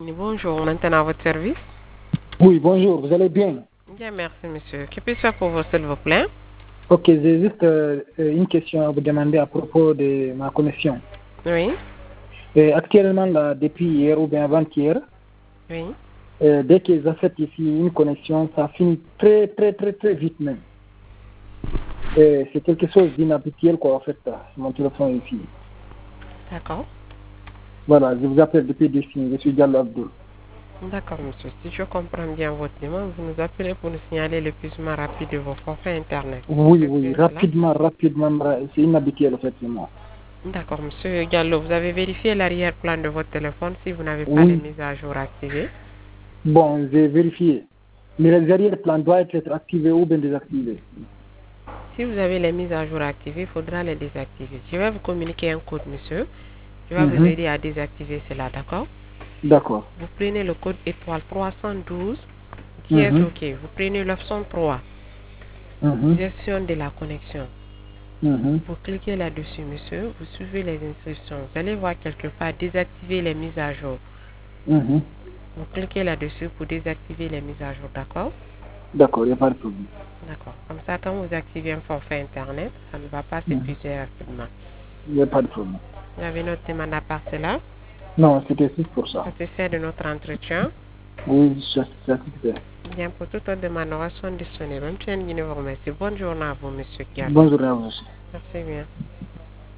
Bonjour, maintenant à votre service. Oui, bonjour, vous allez bien? Bien, merci monsieur. Que puis-je faire pour vous, s'il vous plaît? Ok, j'ai juste une question à vous demander à propos de ma connexion. Oui, Actuellement, là, depuis hier ou bien avant-hier, oui. dès que j'achète ici une connexion, ça finit très, très, très, très vite même. C'est quelque chose d'inhabituel, quoi, en fait, mon téléphone ici. D'accord. Voilà, je vous appelle depuis d'ici, je suis Diallo Abdul. D'accord, monsieur. Si je comprends bien votre demande, vous nous appelez pour nous signaler l'épuisement rapide de vos forfaits Internet. Oui, C'est oui, bien cela? rapidement, c'est inhabituel, effectivement. D'accord, monsieur Gallo. Vous avez vérifié l'arrière-plan de votre téléphone si vous n'avez pas les Oui, mises à jour activées? bon, j'ai vérifié. Mais les arrière-plans doivent être activés ou bien désactivés. Si vous avez les mises à jour activées, il faudra les désactiver. Je vais vous communiquer un code, monsieur. Je vais vous Mhm. aider à désactiver cela, d'accord? D'accord. Vous prenez le code étoile 312 qui est Mhm. OK. Vous prenez l'option 3, Mhm. gestion de la connexion. Mhm. Vous cliquez là-dessus, monsieur. Vous suivez les instructions. Vous allez voir quelque part désactiver les mises à jour. Mhm. Vous cliquez là-dessus pour désactiver les mises à jour, d'accord? D'accord, il n'y a pas de problème. D'accord. Comme ça, quand vous activez un forfait Internet, ça ne va pas Mhm. s'épuiser rapidement. Il n'y a pas de problème. Vous avez notre demande à part cela. Non, c'était juste pour ça. Satisfait de notre entretien. Oui, je suis satisfait. Bien, pour toute autre demande, nous restons disponibles. Même si vous remercie. Bonne journée à vous, monsieur Gallo. Bonne journée à vous aussi. Merci bien.